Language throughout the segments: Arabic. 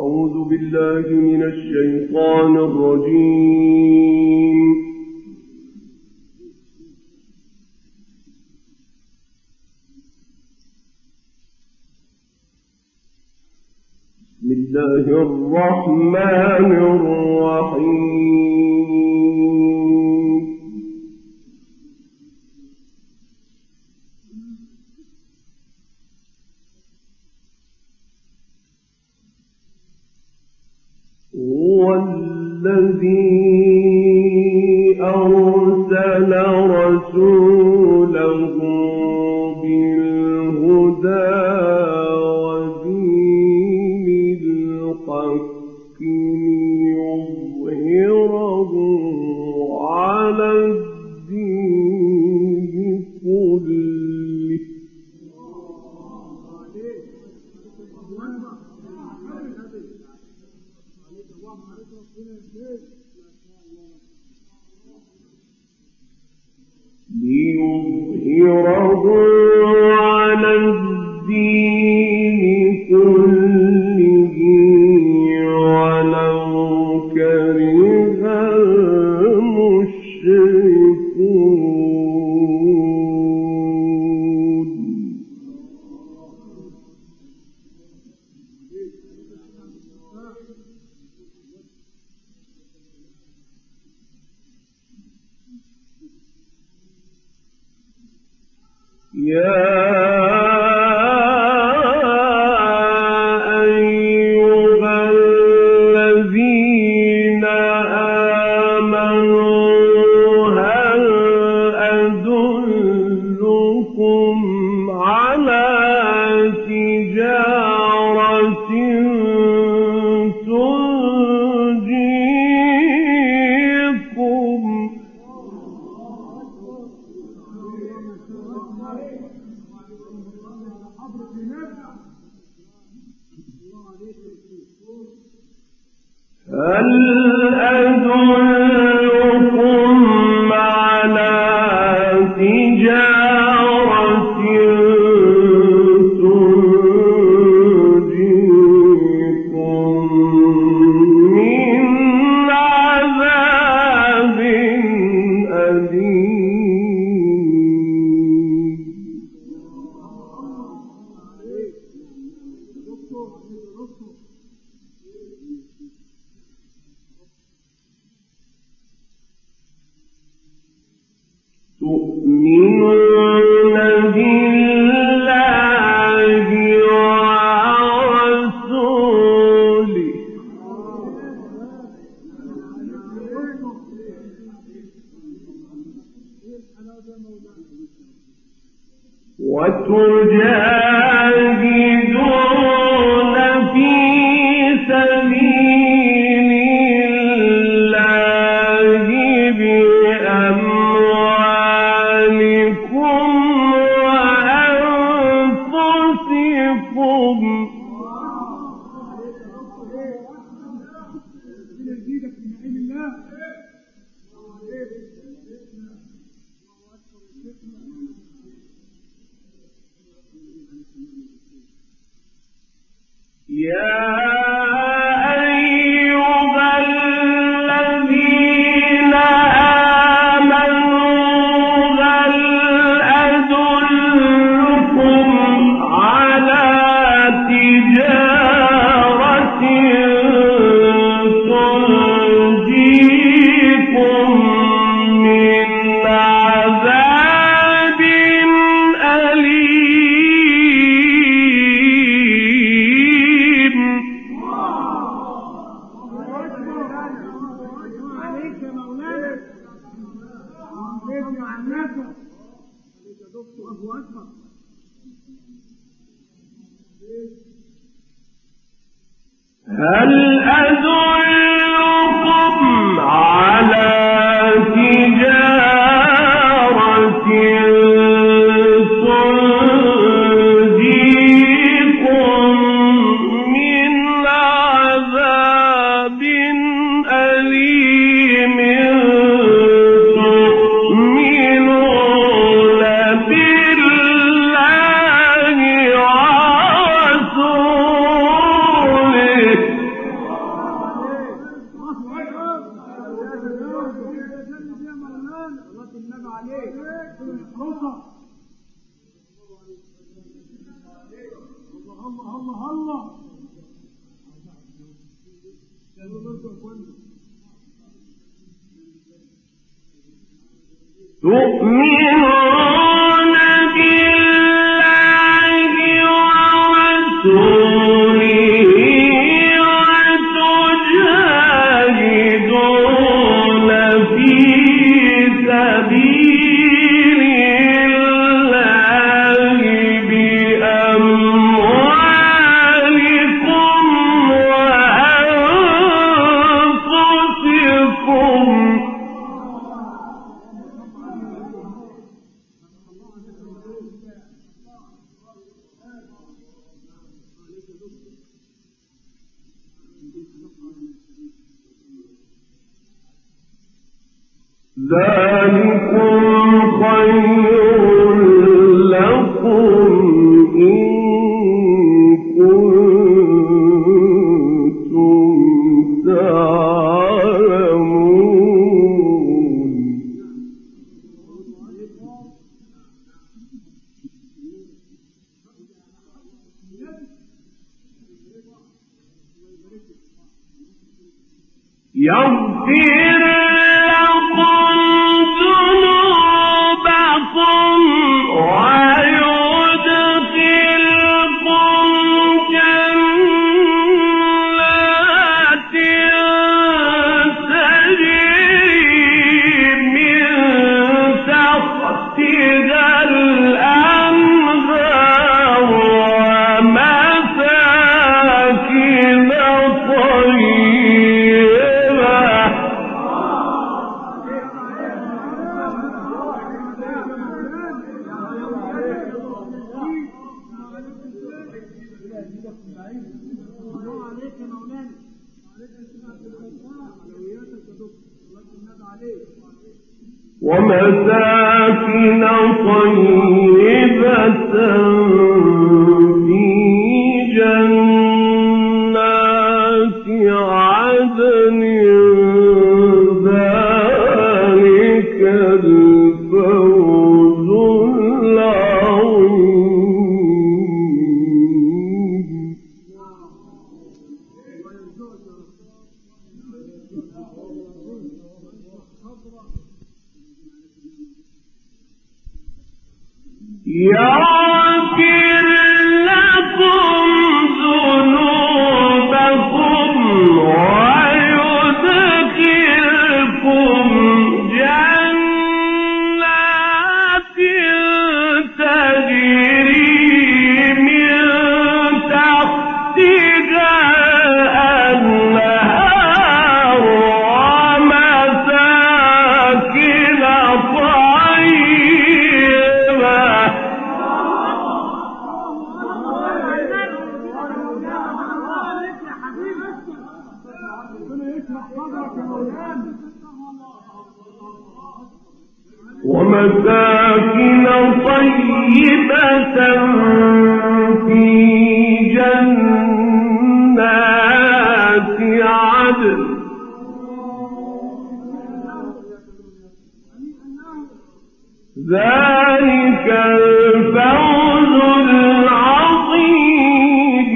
أعوذ بالله من الشيطان الرجيم. بسم الله الرحمن الرحيم. هو الذي أرسل رسوله بالهدى ودين الحق ليظهره على الدين كله. ليظهره على الدين كله ولو كره المشركون. يا أيها الذين آمنوا هل أدلكم على تجارة تنجيكم هل أدلكم على تجارة تنجيكم من عذاب أليم. تؤمنون بالله ورسوله وتجاهدون في تؤمنون بالله ورسوله وتجاهدون في سبيل الله بأموالكم وأنفسكم ذلكم خير لكم إن كنتم تعلمون يغفر لكم ذنوبكم ويدخلكم جنات تجري من تحتها الأنهار ومساكن طيبة في جنات عدن ذلك الفوز العظيم يغفر لكم ذنوبكم ويدخلكم جنات تجري من تحتها الأنهار ومساكن طيبة في جنات عدن ذلك الفوز العظيم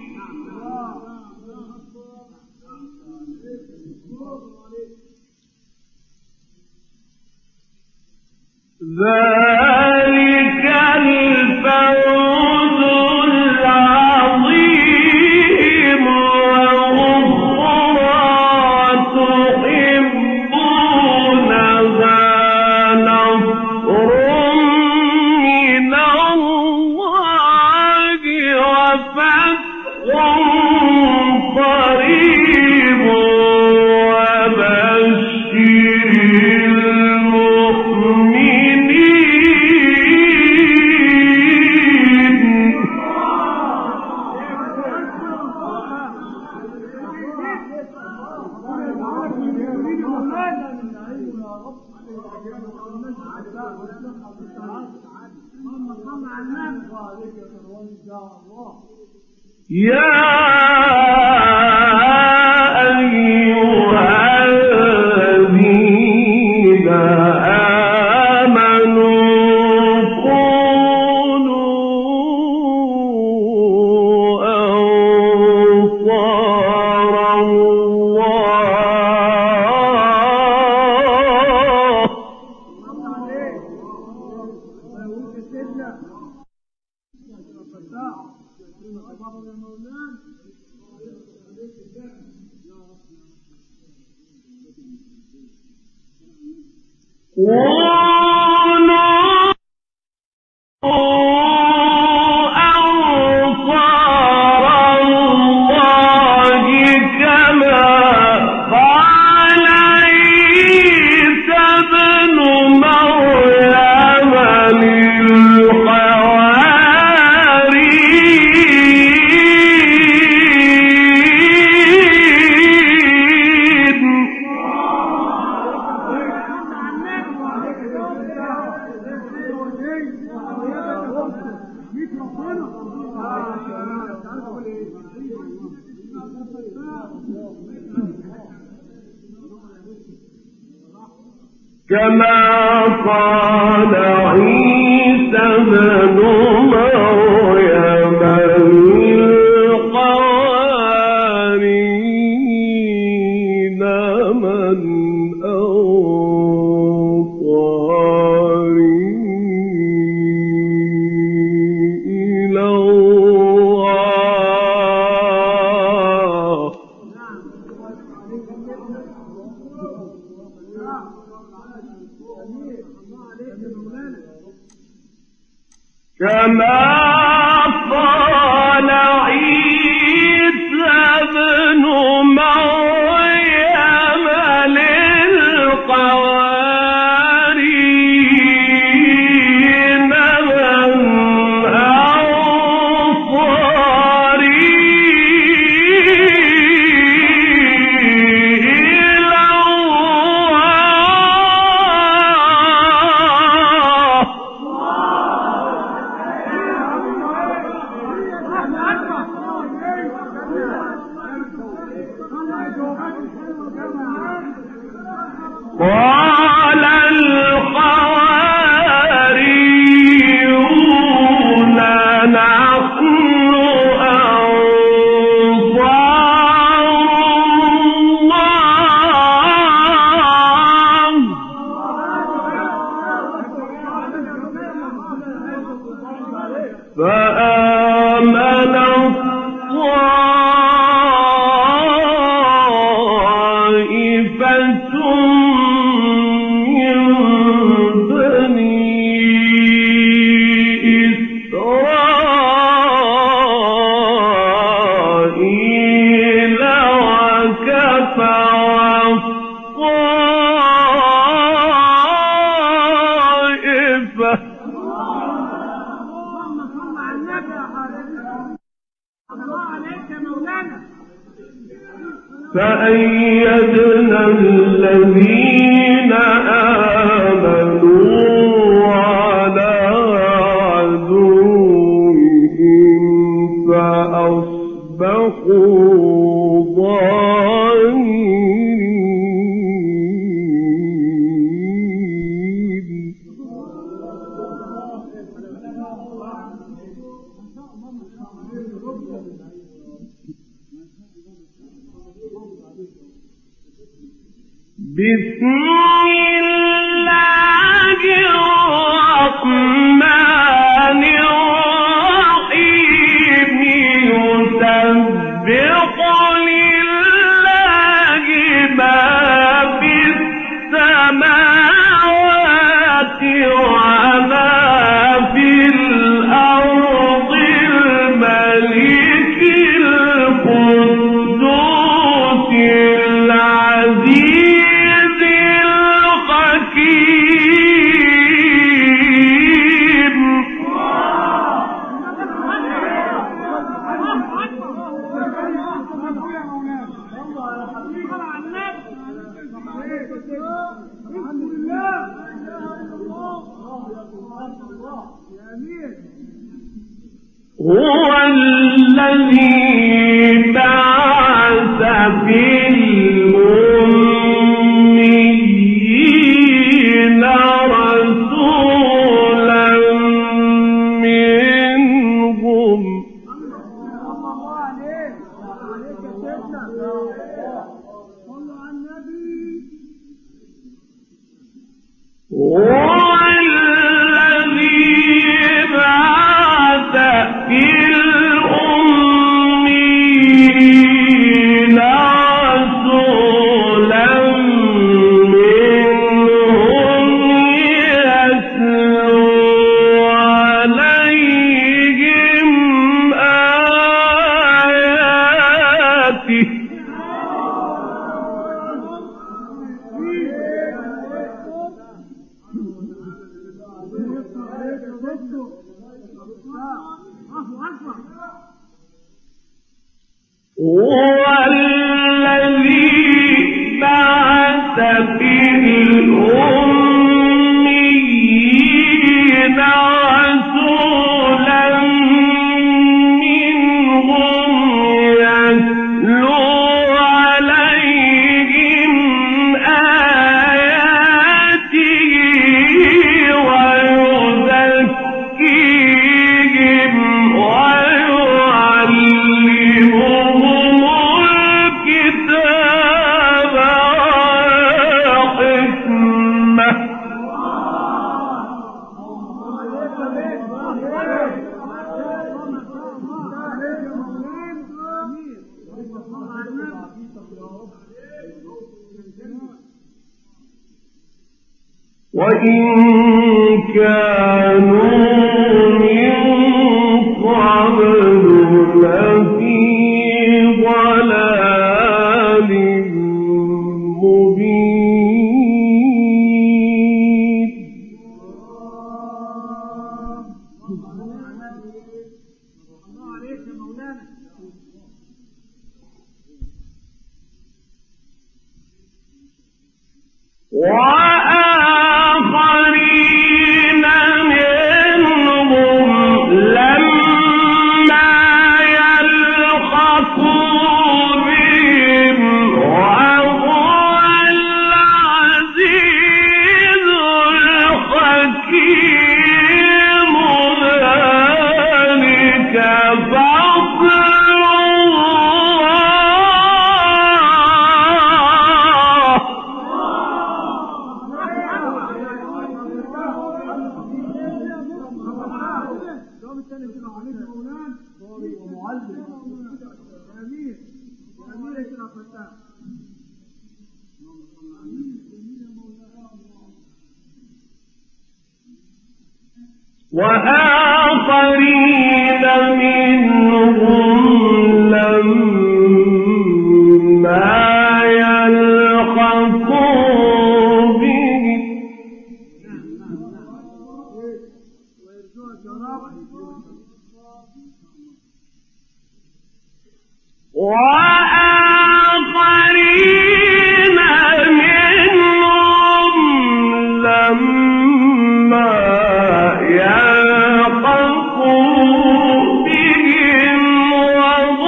ذلك الفوز العظيم وأخرى تحبونها نصر من الله وفتح قريب يا أيها الذين كما قال عيسى ابن مريم للحواريين من أنصاري إلى الله كما قال عيسى ابن مريم للحواريين من أنصاري إلى قال الحواريون نحن أنصار الله فآمن طائفة من بني إسرائيل وكفر الطائفة فأيدنا الذين آمنوا على عدوهم فأصبحوا ظاهرين بسم الله الرحمن الرحيم يسبح لله ما في السماوات وما في الأرض الملك القدوس العزيز الحكيم هو الذي بعث في الأميين رسولا منهم هو الذي بعث في الأميين رسولا منهم هو الذي بعث في الأميين رسولا منهم يتلو عليهم آياته ويزكيهم ويعلمهم الكتاب والحكمة وإن كانوا من قبل لفي ضلال مبين وآخرين منهم لما يلحقوا بهم وهو العزيز الحكيم ذلك فضل وآخرين منهم لما يلحقوا بهم وآخرين منهم لما يلحقوا بهم وهو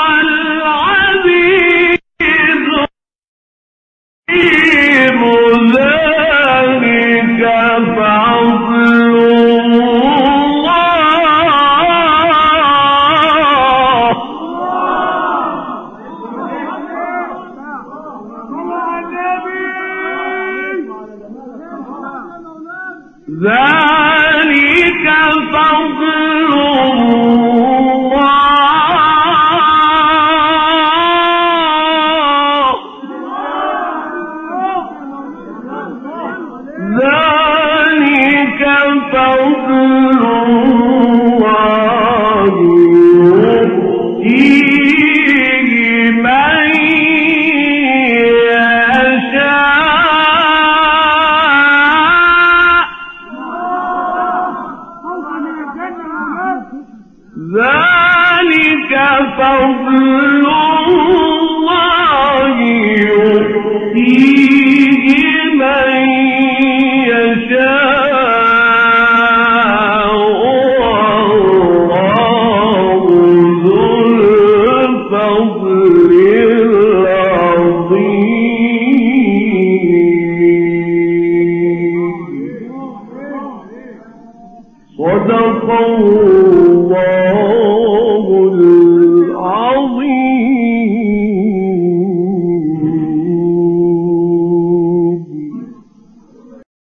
العزيز الحكيم ذلك فضل ذلك فضل الله ذلك فضل الله يؤتيه من ذلك فضل الله يؤتيه من يشاء والله ذو الفضل العظيم صدق الله